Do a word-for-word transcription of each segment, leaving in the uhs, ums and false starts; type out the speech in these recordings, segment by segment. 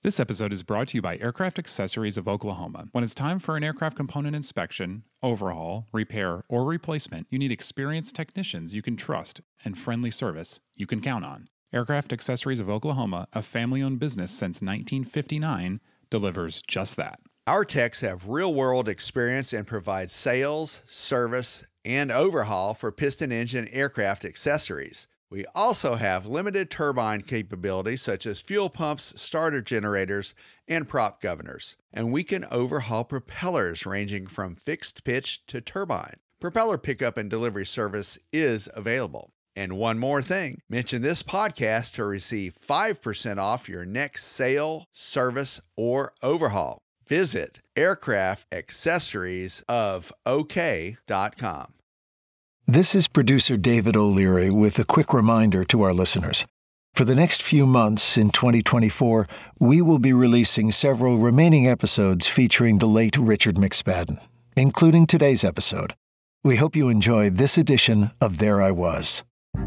This episode is brought to you by Aircraft Accessories of Oklahoma. When it's time for an aircraft component inspection, overhaul, repair, or replacement, you need experienced technicians you can trust and friendly service you can count on. Aircraft Accessories of Oklahoma, a family-owned business since nineteen fifty-nine, delivers just that. Our techs have real-world experience and provide sales, service, and overhaul for piston engine aircraft accessories. We also have limited turbine capabilities such as fuel pumps, starter generators, and prop governors. And we can overhaul propellers ranging from fixed pitch to turbine. Propeller pickup and delivery service is available. And one more thing, mention this podcast to receive five percent off your next sale, service, or overhaul. Visit aircraft accessories of o k dot com. This is producer David O'Leary with a quick reminder to our listeners. For the next few months in twenty twenty-four, we will be releasing several remaining episodes featuring the late Richard McSpadden, including today's episode. We hope you enjoy this edition of There I Was.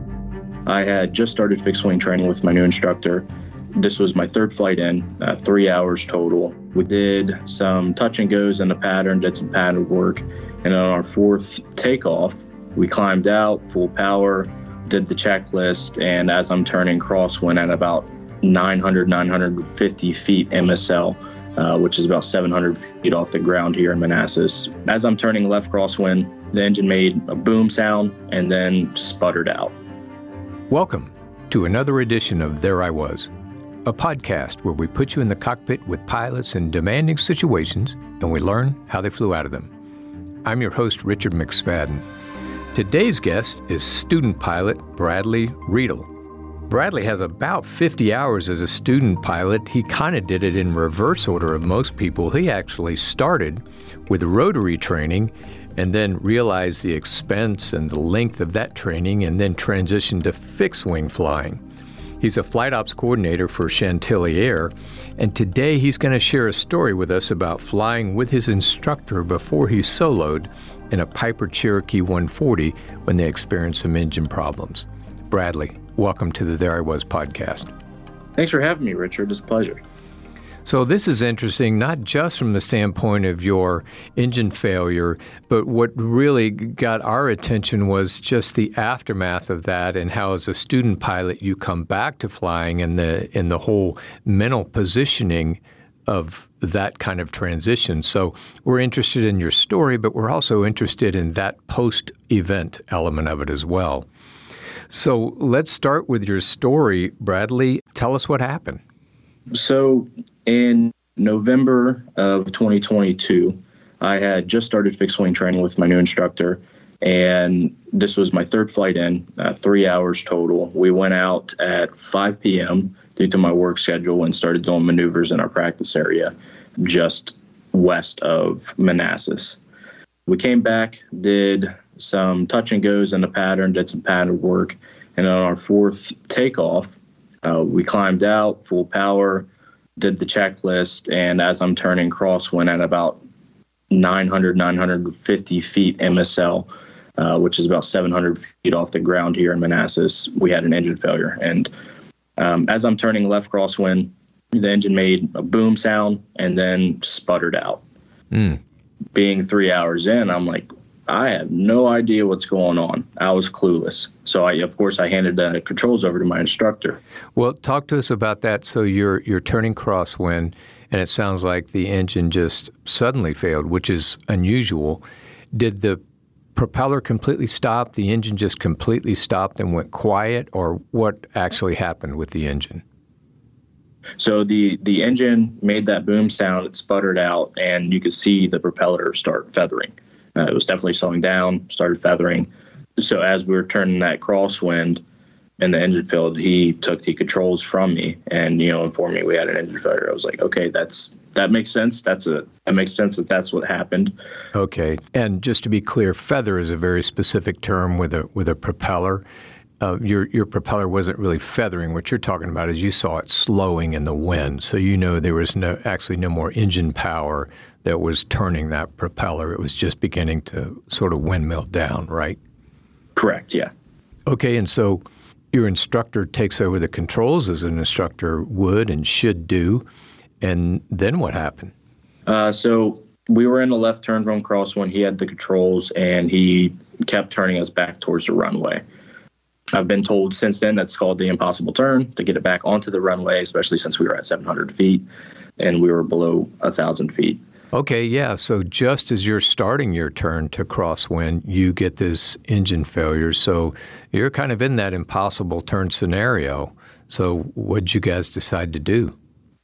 I had just started fixed wing training with my new instructor. This was my third flight in, uh, three hours total. We did some touch and goes in the pattern, did some pattern work, and on our fourth takeoff, we climbed out, full power, did the checklist, and as I'm turning crosswind at about nine hundred, nine hundred fifty feet M S L, uh, which is about seven hundred feet off the ground here in Manassas. As I'm turning left crosswind, the engine made a boom sound and then sputtered out. Welcome to another edition of There I Was, a podcast where we put you in the cockpit with pilots in demanding situations and we learn how they flew out of them. I'm your host, Richard McSpadden. Today's guest is student pilot Bradley Riedel. Bradley has about fifty hours as a student pilot. He kind of did it in reverse order of most people. He actually started with rotary training and then realized the expense and the length of that training and then transitioned to fixed wing flying. He's a flight ops coordinator for Chantilly Air, and today he's going to share a story with us about flying with his instructor before he soloed in a Piper Cherokee one forty when they experienced some engine problems. Bradley, welcome to the There I Was podcast. Thanks for having me, Richard. It's a pleasure. So this is interesting, not just from the standpoint of your engine failure, but what really got our attention was just the aftermath of that and how as a student pilot you come back to flying and the, and the whole mental positioning of that kind of transition. So we're interested in your story, but we're also interested in that post-event element of it as well. So let's start with your story, Bradley. Tell us what happened. So in November of twenty twenty-two, I had just started fixed wing training with my new instructor, and this was my third flight in, uh, three hours total. We went out at five p.m. due to my work schedule and started doing maneuvers in our practice area just west of Manassas. We came back, did some touch and goes in the pattern, did some pattern work, and on our fourth takeoff, uh, we climbed out, full power, did the checklist, and as I'm turning crosswind at about nine hundred, nine hundred fifty feet M S L, uh, which is about seven hundred feet off the ground here in Manassas, we had an engine failure. And um, as I'm turning left crosswind, the engine made a boom sound and then sputtered out. Mm. Being three hours in, I'm like, I have no idea what's going on. I was clueless. So, I, of course, I handed the controls over to my instructor. Well, talk to us about that. So you're you're turning crosswind, and it sounds like the engine just suddenly failed, which is unusual. Did the propeller completely stop? The engine just completely stopped and went quiet, or what actually happened with the engine? So the, the engine made that boom sound, it sputtered out, and you could see the propeller start feathering. Uh, it was definitely slowing down, started feathering. So as we were turning that crosswind and the engine failed, he took the controls from me and, you know, informed me we had an engine failure. I was like, okay, that's that makes sense. That's a that makes sense that that's what happened. Okay. And just to be clear, feather is a very specific term with a with a propeller. Uh, your your propeller wasn't really feathering. What you're talking about is you saw it slowing in the wind. So you know there was no actually no more engine power that was turning that propeller. It was just beginning to sort of windmill down, right? Correct, yeah. Okay, and so your instructor takes over the controls as an instructor would and should do. And then what happened? Uh, so we were in the left turn from crosswind. He had the controls, and he kept turning us back towards the runway. I've been told since then that's called the impossible turn, to get it back onto the runway, especially since we were at seven hundred feet and we were below one thousand feet. Okay, yeah. So just as you're starting your turn to crosswind, you get this engine failure. So you're kind of in that impossible turn scenario. So what did you guys decide to do?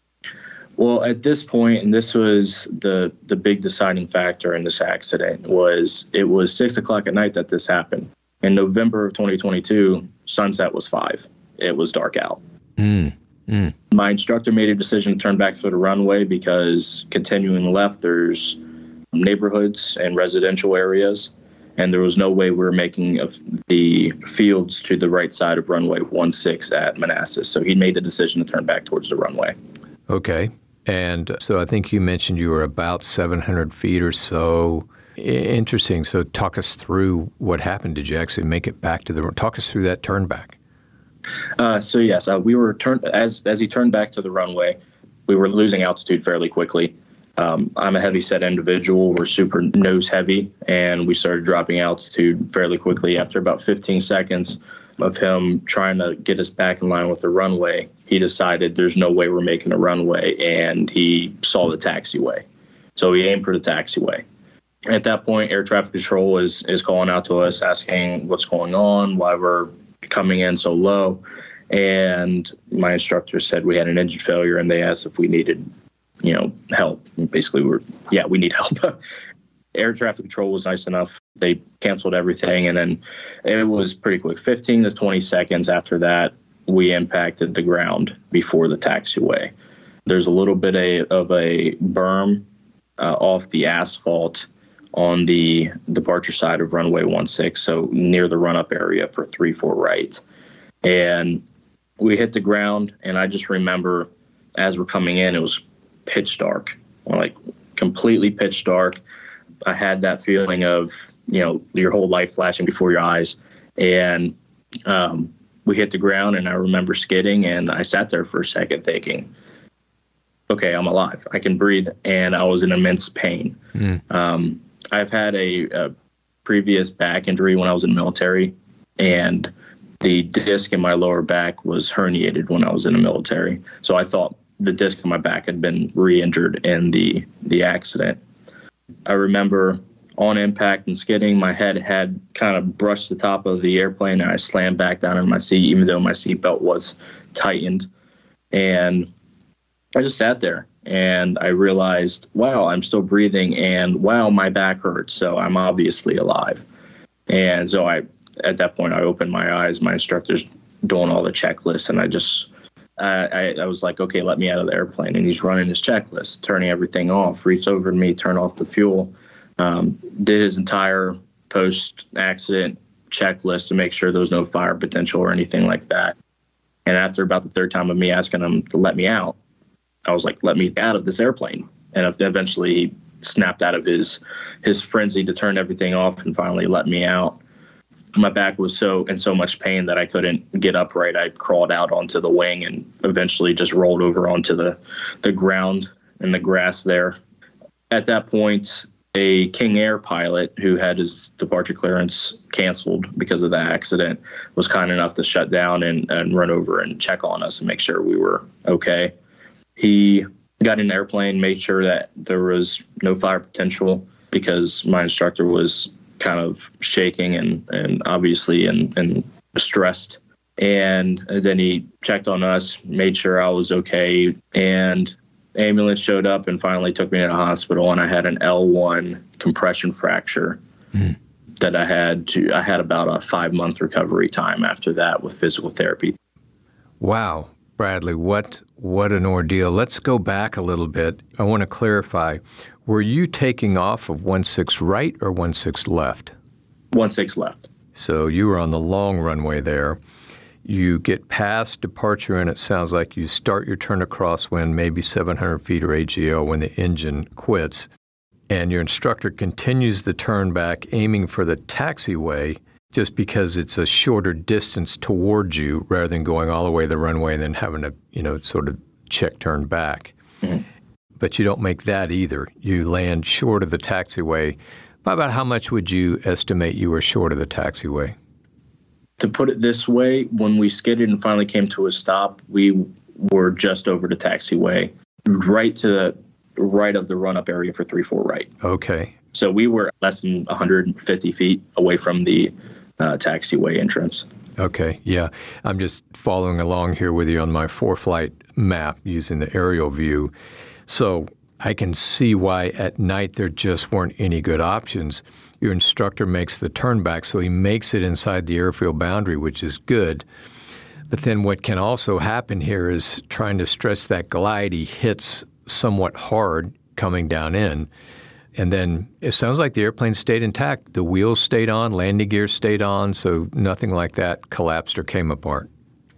Well, at this point, and this was the the big deciding factor in this accident, was it was six o'clock at night that this happened. In November of twenty twenty-two, sunset was five. It was dark out. Mm, mm. My instructor made a decision to turn back to the runway because continuing left, there's neighborhoods and residential areas, and there was no way we were making of the fields to the right side of runway one six at Manassas. So he made the decision to turn back towards the runway. Okay. And so I think you mentioned you were about seven hundred feet or so. Interesting. So talk us through what happened. Did you actually make it back to the – talk us through that turn back. Uh, so, yes, uh, we were turned as as he turned back to the runway, we were losing altitude fairly quickly. Um, I'm a heavy-set individual. We're super nose-heavy, and we started dropping altitude fairly quickly. After about fifteen seconds of him trying to get us back in line with the runway, he decided there's no way we're making a runway, and he saw the taxiway. So he aimed for the taxiway. At that point, air traffic control is is calling out to us, asking what's going on, why we're coming in so low. And my instructor said we had an engine failure, and they asked if we needed, you know, help. And basically, we're, yeah, we need help. Air traffic control was nice enough. They canceled everything, and then it was pretty quick. fifteen to twenty seconds after that, we impacted the ground before the taxiway. There's a little bit a, of a berm uh, off the asphalt on the departure side of runway one six, so near the run-up area for three four right. And we hit the ground, and I just remember as we're coming in, it was pitch dark, like completely pitch dark. I had that feeling of, you know, your whole life flashing before your eyes. And um, we hit the ground, and I remember skidding, and I sat there for a second thinking, okay, I'm alive. I can breathe, and I was in immense pain. Mm. Um, I've had a, a previous back injury when I was in the military, and the disc in my lower back was herniated when I was in the military. So I thought the disc in my back had been re-injured in the, the accident. I remember on impact and skidding, my head had kind of brushed the top of the airplane, and I slammed back down in my seat, even though my seatbelt was tightened. And I just sat there, and I realized, wow, I'm still breathing, and wow, my back hurts, so I'm obviously alive. And so I, at that point, I opened my eyes. My instructor's doing all the checklists, and I just, uh, I, I was like, okay, let me out of the airplane. And he's running his checklist, turning everything off, reached over to me, turned off the fuel, um, did his entire post-accident checklist to make sure there was no fire potential or anything like that. And after about the third time of me asking him to let me out, I was like, let me out of this airplane. And eventually he snapped out of his his frenzy to turn everything off and finally let me out. My back was so in so much pain that I couldn't get upright. I crawled out onto the wing and eventually just rolled over onto the, the ground and the grass there. At that point, a King Air pilot who had his departure clearance canceled because of the accident was kind enough to shut down and, and run over and check on us and make sure we were okay. He got in the airplane, made sure that there was no fire potential because my instructor was kind of shaking and, and obviously and, and stressed. And then he checked on us, made sure I was okay. And ambulance showed up and finally took me to the hospital. And I had an L one compression fracture mm. that I had to, I had about a five month recovery time after that with physical therapy. Wow. Bradley, what what an ordeal. Let's go back a little bit. I want to clarify. Were you taking off of one six right or one six left? one six left. So you were on the long runway there. You get past departure, and it sounds like you start your turn to crosswind, maybe seven hundred feet or A G L when the engine quits, and your instructor continues the turn back, aiming for the taxiway, just because it's a shorter distance towards you rather than going all the way to the runway and then having to, you know, sort of check turn back. Mm-hmm. but you don't make that either. You land short of the taxiway. By about how much would you estimate you were short of the taxiway? To put it this way, when we skidded and finally came to a stop, we were just over the taxiway, right to the right of the run-up area for three four right. Okay. So we were less than one hundred fifty feet away from the uh, taxiway entrance. Okay, yeah. I'm just following along here with you on my four-flight map using the aerial view. So I can see why at night there just weren't any good options. Your instructor makes the turn back, so he makes it inside the airfield boundary, which is good. But then what can also happen here is trying to stretch that glide, he hits somewhat hard coming down in. And then it sounds like the airplane stayed intact. The wheels stayed on, landing gear stayed on, so nothing like that collapsed or came apart.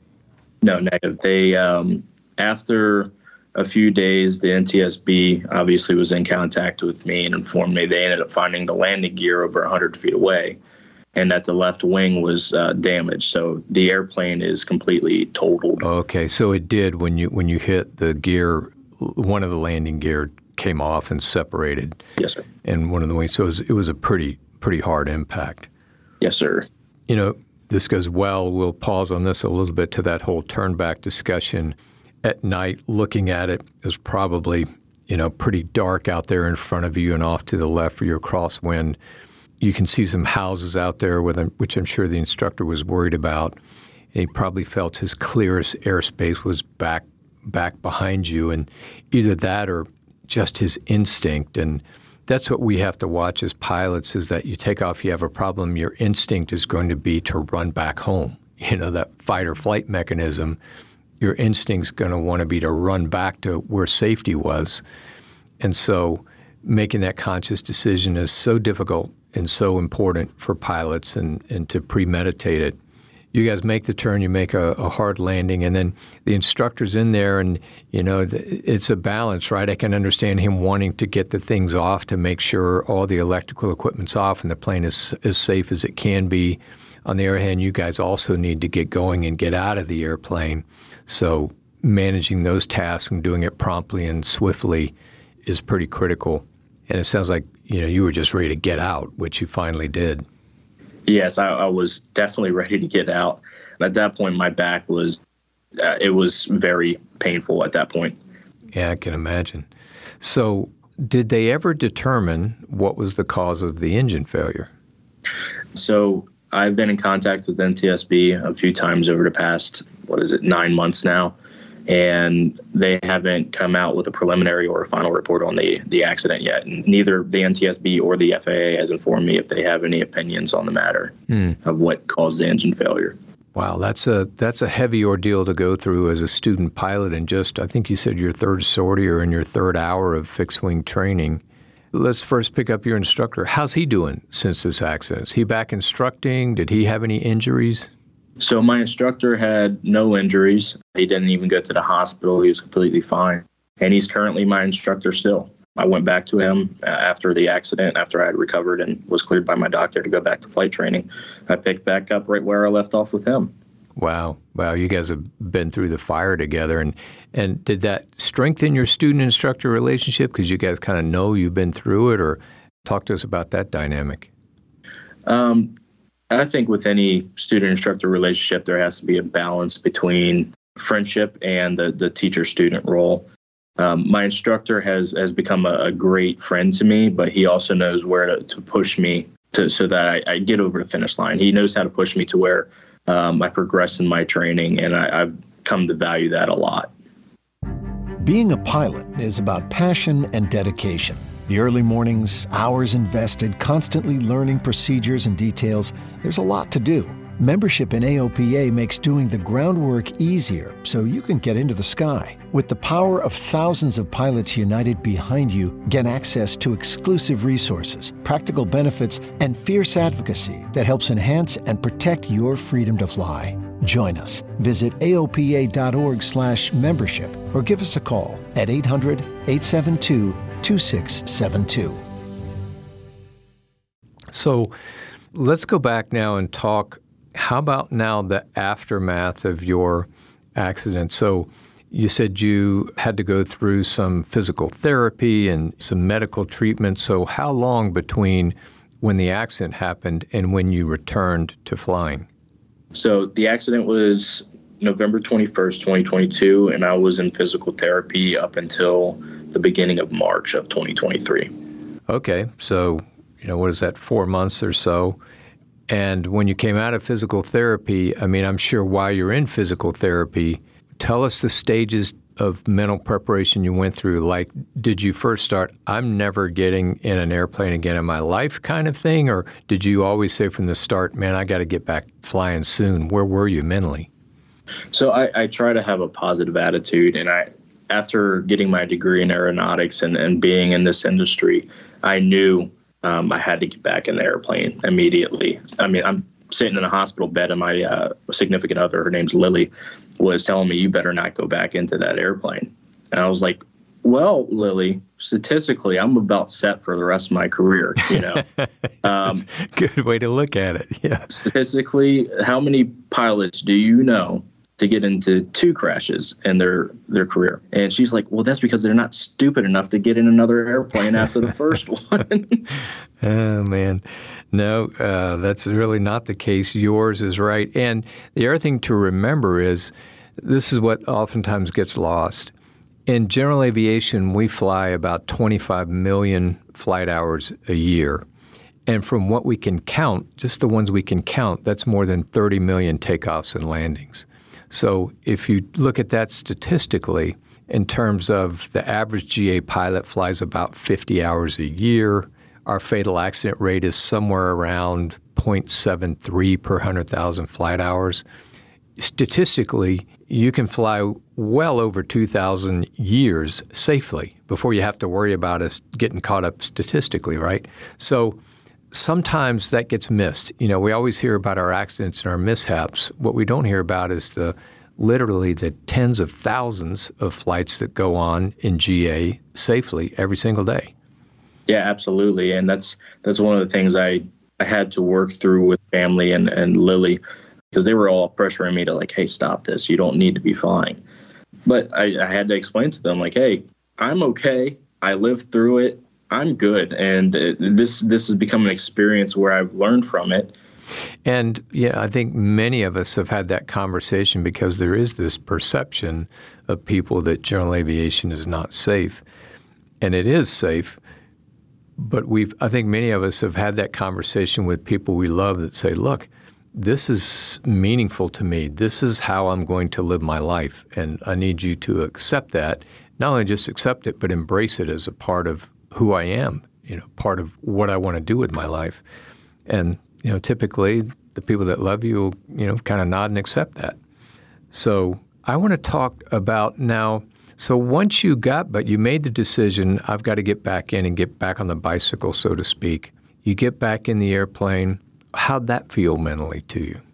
No, negative. They, um, after a few days, the N T S B obviously was in contact with me and informed me they ended up finding the landing gear over one hundred feet away and that the left wing was uh, damaged. So the airplane is completely totaled. Okay, so it did when you when you hit the gear, one of the landing gear came off and separated. Yes, sir. And one of the wings. So it was, it was a pretty pretty hard impact. Yes, sir. You know, this goes well. We'll pause on this a little bit to that whole turn back discussion. At night, looking at it, it was probably, you know, pretty dark out there in front of you and off to the left for your crosswind. You can see some houses out there, with them, which I'm sure the instructor was worried about. And he probably felt his clearest airspace was back back behind you, and either that or just his instinct. And that's what we have to watch as pilots, is that you take off, you have a problem, your instinct is going to be to run back home. You know, that fight or flight mechanism, your instinct's going to want to be to run back to where safety was. And so making that conscious decision is so difficult and so important for pilots, and, and to premeditate it. You guys make the turn, you make a, a hard landing, and then the instructor's in there, and, you know, it's a balance, right? I can understand him wanting to get the things off to make sure all the electrical equipment's off and the plane is as safe as it can be. On the other hand, you guys also need to get going and get out of the airplane. So managing those tasks and doing it promptly and swiftly is pretty critical. And it sounds like, you know, you were just ready to get out, which you finally did. Yes, I, I was definitely ready to get out. And at that point, my back was, uh, it was very painful at that point. Yeah, I can imagine. So did they ever determine what was the cause of the engine failure? So I've been in contact with N T S B a few times over the past, what is it, nine months now. And they haven't come out with a preliminary or a final report on the, the accident yet. And neither the N T S B or the F A A has informed me if they have any opinions on the matter mm. of what caused the engine failure. Wow, that's a that's a heavy ordeal to go through as a student pilot. And just, I think you said your third sortie or in your third hour of fixed-wing training. Let's first pick up your instructor. How's he doing since this accident? Is he back instructing? Did he have any injuries? So my instructor had no injuries. He didn't even go to the hospital. He was completely fine. And he's currently my instructor still. I went back to him after the accident, after I had recovered and was cleared by my doctor to go back to flight training. I picked back up right where I left off with him. Wow. Wow. You guys have been through the fire together. And, and did that strengthen your student-instructor relationship because you guys kind of know you've been through it? Or talk to us about that dynamic. Um. I think with any student-instructor relationship, there has to be a balance between friendship and the, the teacher-student role. Um, my instructor has, has become a, a great friend to me, but he also knows where to, to push me to, so that I, I get over the finish line. He knows how to push me to where um, I progress in my training, and I, I've come to value that a lot. Being a pilot is about passion and dedication. The early mornings, hours invested, constantly learning procedures and details. There's a lot to do. Membership in A O P A makes doing the groundwork easier so you can get into the sky. With the power of thousands of pilots united behind you, get access to exclusive resources, practical benefits, and fierce advocacy that helps enhance and protect your freedom to fly. Join us. Visit A O P A dot org slash membership or give us a call at eight hundred, eight seven two, two six seven two. So let's go back now and talk. How about now the aftermath of your accident? So You said you had to go through some physical therapy and some medical treatment. So how long between when the accident happened and when you returned to flying? So the accident was November twenty-first, twenty twenty-two, and I was in physical therapy up until the beginning of March of twenty twenty-three. Okay. So, you know, what is that, four months or so? And when you came out of physical therapy, I mean, I'm sure while you're in physical therapy, tell us the stages of mental preparation you went through. Like, did you first start, I'm never getting in an airplane again in my life kind of thing? Or did you always say from the start, man, I got to get back flying soon? Where were you mentally? So I, I try to have a positive attitude. And I, after getting my degree in aeronautics and, and being in this industry, I knew um, I had to get back in the airplane immediately. I mean, I'm sitting in a hospital bed and my uh, significant other, her name's Lily, was telling me, you better not go back into that airplane. And I was like, well, Lily, statistically, I'm about set for the rest of my career, you know. Um, Good way to look at it, yeah. Statistically, how many pilots do you know to get into two crashes in their, their career? And she's like, well, that's because they're not stupid enough to get in another airplane after the first one. Oh, man. No, uh, that's really not the case. Yours is right. And the other thing to remember is this is what oftentimes gets lost. In general aviation, we fly about twenty-five million flight hours a year. And from what we can count, just the ones we can count, that's more than thirty million takeoffs and landings. So if you look at that statistically, in terms of the average G A pilot flies about fifty hours a year, our fatal accident rate is somewhere around zero point seven three per one hundred thousand flight hours. Statistically, you can fly well over two thousand years safely before you have to worry about us getting caught up statistically, right? So sometimes that gets missed. You know, we always hear about our accidents and our mishaps. What we don't hear about is the literally the tens of thousands of flights that go on in G A safely every single day. Yeah, absolutely. And that's that's one of the things I, I had to work through with family and, and Lily, because they were all pressuring me to like, hey, stop this. You don't need to be flying. But I, I had to explain to them like, hey, I'm okay. I lived through it. I'm good. And uh, this this has become an experience where I've learned from it. And yeah, I think many of us have had that conversation because there is this perception of people that general aviation is not safe. And it is safe. But we've, I think many of us have had that conversation with people we love that say, look, this is meaningful to me. This is how I'm going to live my life. And I need you to accept that. Not only just accept it, but embrace it as a part of who I am, you know, part of what I want to do with my life. And, you know, typically the people that love you will, you know, kind of nod and accept that. So I want to talk about now, so once you got, but you made the decision, I've got to get back in and get back on the bicycle, so to speak. You get back in the airplane. How'd that feel mentally to you?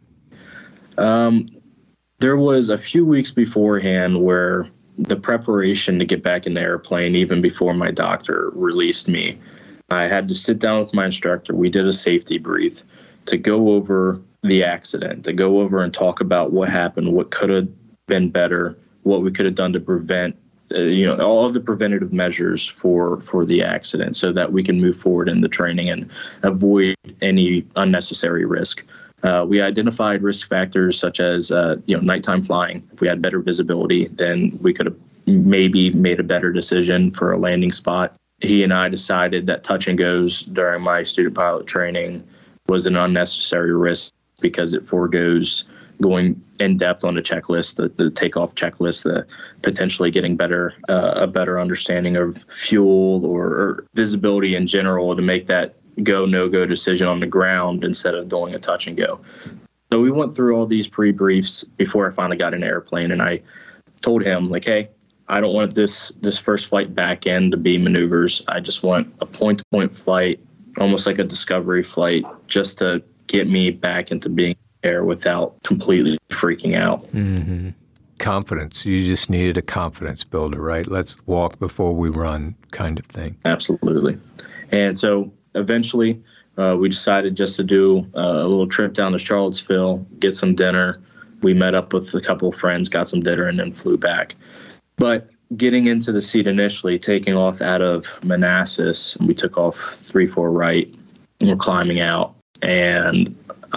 Um, there was a few weeks beforehand where the preparation to get back in the airplane, even before my doctor released me, I had to sit down with my instructor. We did a safety brief to go over the accident, to go over and talk about what happened, what could have been better, what we could have done to prevent, uh, you know, all of the preventative measures for, for the accident so that we can move forward in the training and avoid any unnecessary risk. Uh, we identified risk factors such as, uh, you know, nighttime flying. If we had better visibility, then we could have maybe made a better decision for a landing spot. He and I decided that touch and goes during my student pilot training was an unnecessary risk because it foregoes going in depth on the checklist, the, the takeoff checklist, the potentially getting better, uh, a better understanding of fuel or, or visibility in general to make that go, no-go decision on the ground instead of doing a touch and go. So we went through all these pre-briefs before I finally got in an airplane, and I told him, like, hey, I don't want this this first flight back in to be maneuvers. I just want a point-to-point flight, almost like a discovery flight, just to get me back into being air without completely freaking out. Mm-hmm. Confidence. You just needed a confidence builder, right? Let's walk before we run kind of thing. Absolutely. And so eventually uh, we decided just to do uh, a little trip down to Charlottesville, get some dinner. We met up with a couple of friends, got some dinner, and then flew back. But getting into the seat initially, taking off out of Manassas, we took off three four right, and we're climbing out, and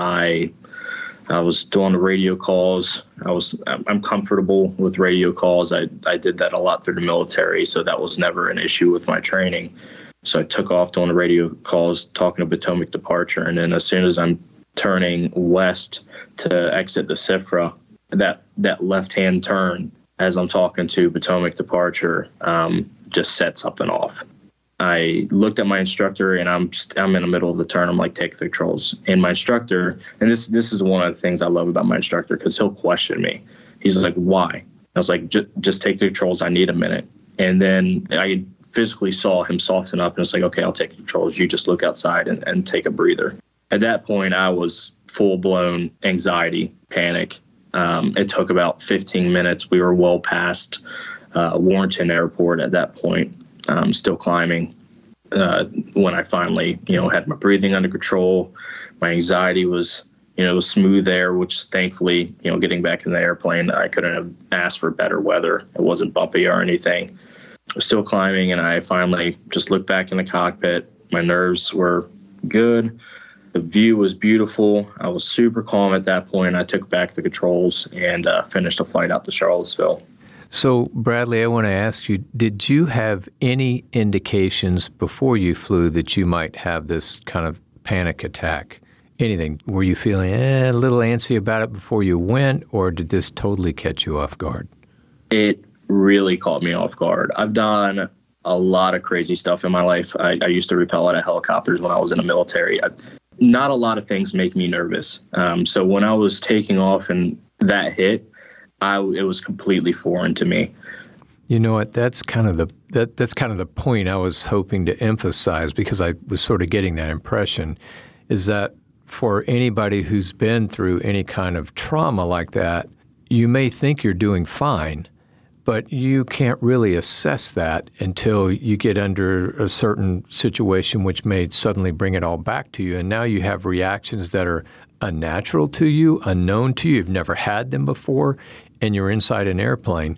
I I was doing the radio calls. I was I'm comfortable with radio calls. I, I did that a lot through the military, so that was never an issue with my training. So I took off doing the radio calls, talking to Potomac departure, and then as soon as I'm turning west to exit the C I F R A, that that left-hand turn as I'm talking to Potomac departure um, just set something off. I looked at my instructor, and I'm I'm in the middle of the turn. I'm like, take the controls. And my instructor, and this this is one of the things I love about my instructor, because he'll question me. He's like, why? I was like, just take the controls. I need a minute. And then I physically saw him soften up, and it's like, okay, I'll take the controls. You just look outside and, and take a breather. At that point, I was full-blown anxiety, panic. Um, it took about fifteen minutes. We were well past uh, Warrenton Airport at that point. Um, still climbing uh, when I finally, you know, had my breathing under control. My anxiety was, you know, smooth air, which thankfully, you know, getting back in the airplane, I couldn't have asked for better weather. It wasn't bumpy or anything. I was still climbing, and I finally just looked back in the cockpit. My nerves were good. The view was beautiful. I was super calm at that point. I took back the controls and uh, finished a flight out to Charlottesville. So, Bradley, I want to ask you, did you have any indications before you flew that you might have this kind of panic attack? Anything? Were you feeling eh, a little antsy about it before you went, or did this totally catch you off guard? It really caught me off guard. I've done a lot of crazy stuff in my life. I, I used to rappel out of helicopters when I was in the military. I, not a lot of things make me nervous. Um, so when I was taking off and that hit, I, it was completely foreign to me. You know what? That's kind of the that that's kind of the point I was hoping to emphasize, because I was sort of getting that impression, is that for anybody who's been through any kind of trauma like that, you may think you're doing fine, but you can't really assess that until you get under a certain situation which may suddenly bring it all back to you. And now you have reactions that are unnatural to you, unknown to you. You've never had them before, and you're inside an airplane.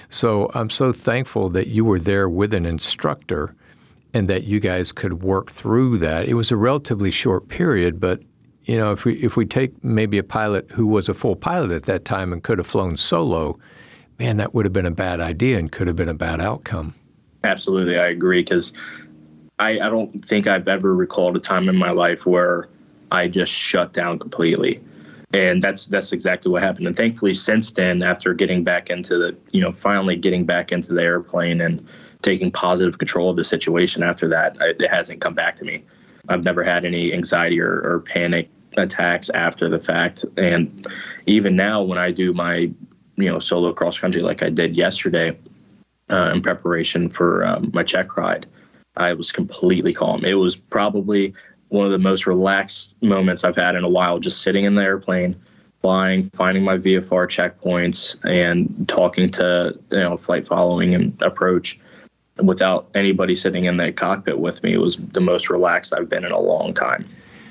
So I'm so thankful that you were there with an instructor and that you guys could work through that. It was a relatively short period, but you know, if we if we take maybe a pilot who was a full pilot at that time and could have flown solo, man, that would have been a bad idea and could have been a bad outcome. Absolutely, I agree, because I, I don't think I've ever recalled a time in my life where I just shut down completely. And that's that's exactly what happened. And thankfully, since then, after getting back into the, you know, finally getting back into the airplane and taking positive control of the situation after that, it hasn't come back to me. I've never had any anxiety or, or panic attacks after the fact. And even now, when I do my, you know, solo cross country like I did yesterday uh, in preparation for um, my check ride, I was completely calm. It was probably one of the most relaxed moments I've had in a while, just sitting in the airplane, flying, finding my V F R checkpoints, and talking to, you know, flight following and approach without anybody sitting in the cockpit with me. It was the most relaxed I've been in a long time.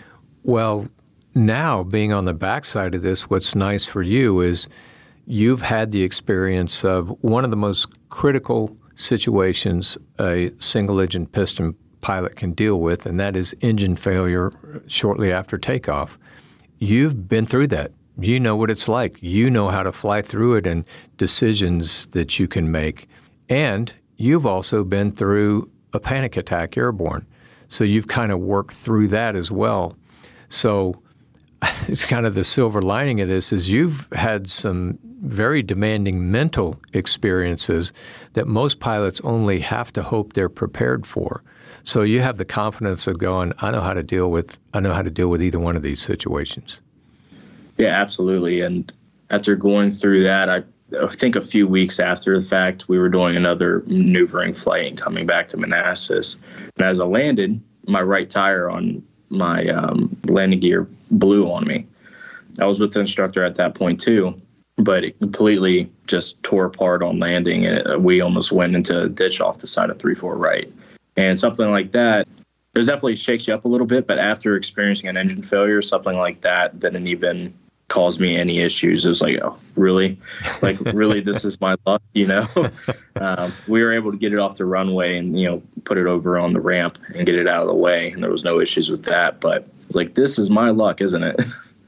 Well, now being on the backside of this, what's nice for you is you've had the experience of one of the most critical situations a single-engine piston pilot can deal with, and that is engine failure shortly after takeoff. You've been through that. You know what it's like. You know how to fly through it and decisions that you can make. And you've also been through a panic attack airborne. So you've kind of worked through that as well. So it's kind of the silver lining of this is you've had some very demanding mental experiences that most pilots only have to hope they're prepared for. So you have the confidence of going, I know how to deal with, I know how to deal with either one of these situations. Yeah, absolutely. And after going through that, I, I think a few weeks after the fact, we were doing another maneuvering flight and coming back to Manassas. And as I landed, my right tire on my um, landing gear blew on me. I was with the instructor at that point too, but it completely just tore apart on landing, and we almost went into a ditch off the side of three four right. And something like that, it definitely shakes you up a little bit, but after experiencing an engine failure, something like that didn't even cause me any issues. It was like, oh, really? Like, really, this is my luck, you know? um, we were able to get it off the runway and, you know, put it over on the ramp and get it out of the way. And there was no issues with that. But it was like, this is my luck, isn't it?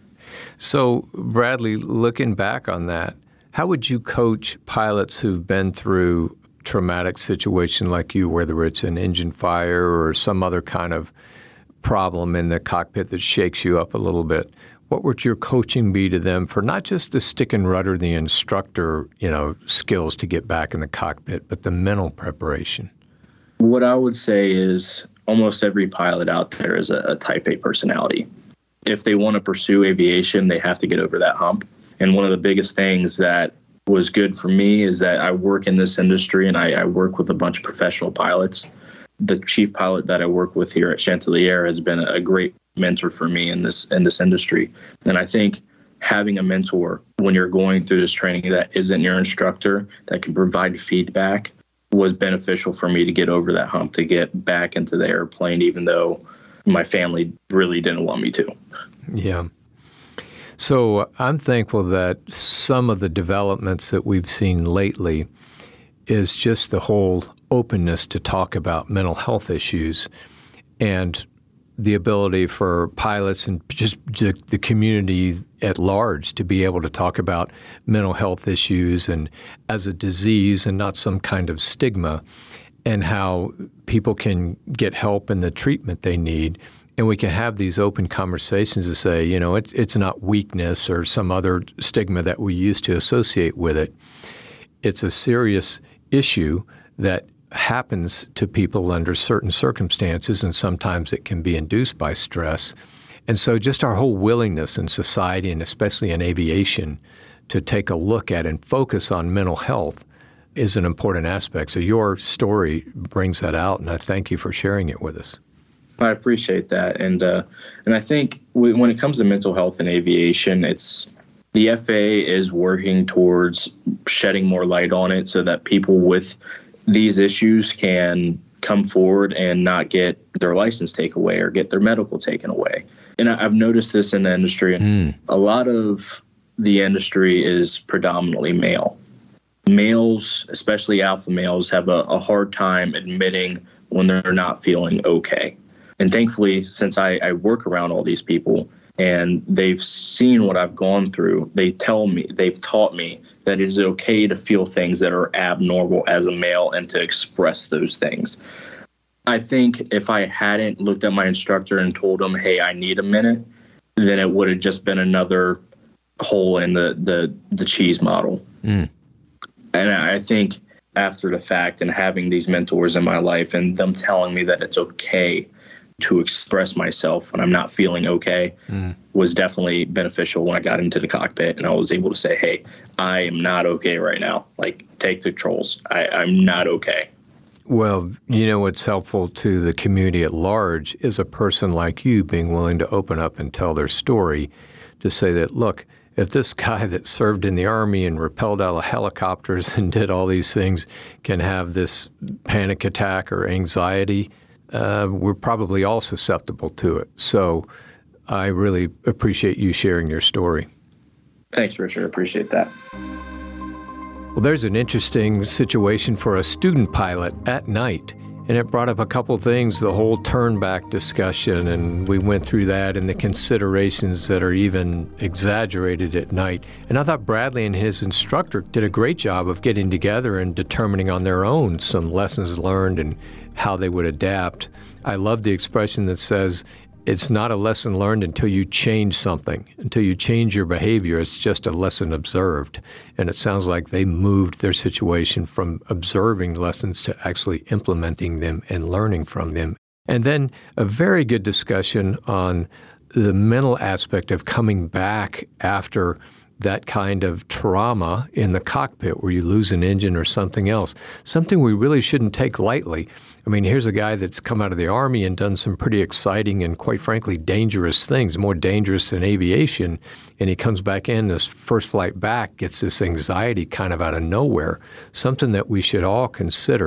So, Bradley, looking back on that, how would you coach pilots who've been through traumatic situation like you, whether it's an engine fire or some other kind of problem in the cockpit that shakes you up a little bit? What would your coaching be to them for not just the stick and rudder, the instructor, you know, skills to get back in the cockpit, but the mental preparation? What I would say is almost every pilot out there is a, a type A personality. If they want to pursue aviation, they have to get over that hump. And one of the biggest things that was good for me is that I work in this industry and I, I work with a bunch of professional pilots. The chief pilot that I work with here at Chantilly-Air has been a great mentor for me in this in this industry. And I think having a mentor when you're going through this training that isn't your instructor, that can provide feedback, was beneficial for me to get over that hump, to get back into the airplane, even though my family really didn't want me to. Yeah. So uh, I'm thankful that some of the developments that we've seen lately is just the whole openness to talk about mental health issues and the ability for pilots and just the community at large to be able to talk about mental health issues and as a disease and not some kind of stigma, and how people can get help and the treatment they need. And we can have these open conversations to say, you know, it's it's not weakness or some other stigma that we used to associate with it. It's a serious issue that happens to people under certain circumstances, and sometimes it can be induced by stress. And so just our whole willingness in society, and especially in aviation, to take a look at and focus on mental health is an important aspect. So your story brings that out, and I thank you for sharing it with us. I appreciate that. And uh, and I think w- when it comes to mental health in aviation, it's the F A A is working towards shedding more light on it so that people with these issues can come forward and not get their license taken away or get their medical taken away. And I, I've noticed this in the industry. And mm. a lot of the industry is predominantly male. Males, especially alpha males, have a, a hard time admitting when they're not feeling okay. And thankfully, since I, I work around all these people and they've seen what I've gone through, they tell me, they've taught me that it is okay to feel things that are abnormal as a male and to express those things. I think if I hadn't looked at my instructor and told him, hey, I need a minute, then it would have just been another hole in the, the, the cheese model. Mm. And I think after the fact and having these mentors in my life and them telling me that it's okay to express myself when I'm not feeling okay mm. was definitely beneficial when I got into the cockpit and I was able to say, hey, I am not okay right now. Like, take the controls. I, I'm not okay. Well, you know, what's helpful to the community at large is a person like you being willing to open up and tell their story, to say that, look, if this guy that served in the Army and rappelled out of helicopters and did all these things can have this panic attack or anxiety, uh, we're probably all susceptible to it. So I really appreciate you sharing your story. Thanks, Richard. I appreciate that. Well, there's an interesting situation for a student pilot at night. And it brought up a couple things, the whole turn-back discussion, and we went through that and the considerations that are even exaggerated at night. And I thought Bradley and his instructor did a great job of getting together and determining on their own some lessons learned and how they would adapt. I love the expression that says, it's not a lesson learned until you change something, until you change your behavior. It's just a lesson observed. And it sounds like they moved their situation from observing lessons to actually implementing them and learning from them. And then a very good discussion on the mental aspect of coming back after that kind of trauma in the cockpit where you lose an engine or something else, something we really shouldn't take lightly. I mean, here's a guy that's come out of the Army and done some pretty exciting and, quite frankly, dangerous things, more dangerous than aviation, and he comes back in, this first flight back, gets this anxiety kind of out of nowhere, something that we should all consider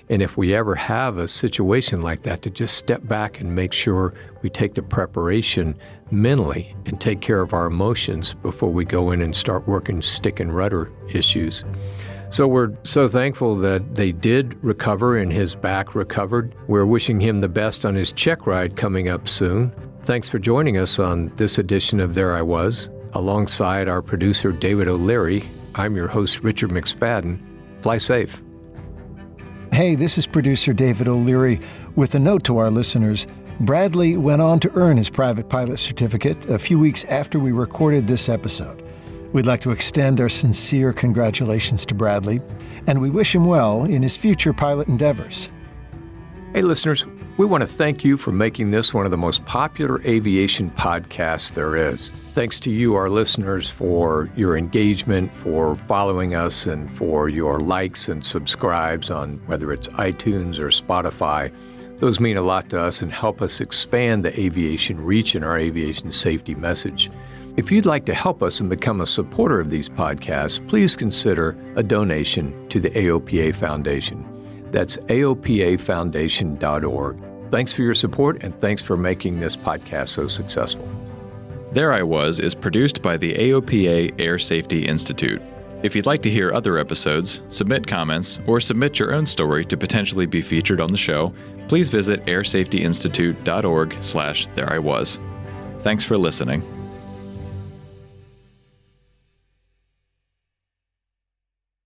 And if we ever have a situation like that, to just step back and make sure we take the preparation mentally and take care of our emotions before we go in and start working stick and rudder issues. So we're so thankful that they did recover and his back recovered. We're wishing him the best on his check ride coming up soon. Thanks for joining us on this edition of There I Was. Alongside our producer, David O'Leary, I'm your host, Richard McSpadden. Fly safe. Hey, this is producer David O'Leary with a note to our listeners. Bradley went on to earn his private pilot certificate a few weeks after we recorded this episode. We'd like to extend our sincere congratulations to Bradley, and we wish him well in his future pilot endeavors. Hey, listeners, we want to thank you for making this one of the most popular aviation podcasts there is. Thanks to you, our listeners, for your engagement, for following us, and for your likes and subscribes on whether it's iTunes or Spotify. Those mean a lot to us and help us expand the aviation reach and our aviation safety message. If you'd like to help us and become a supporter of these podcasts, please consider a donation to the A O P A Foundation. That's A O P A foundation dot org. Thanks for your support, and thanks for making this podcast so successful. There I Was is produced by the A O P A Air Safety Institute. If you'd like to hear other episodes, submit comments, or submit your own story to potentially be featured on the show, please visit air safety institute dot org slash there I was. Thanks for listening.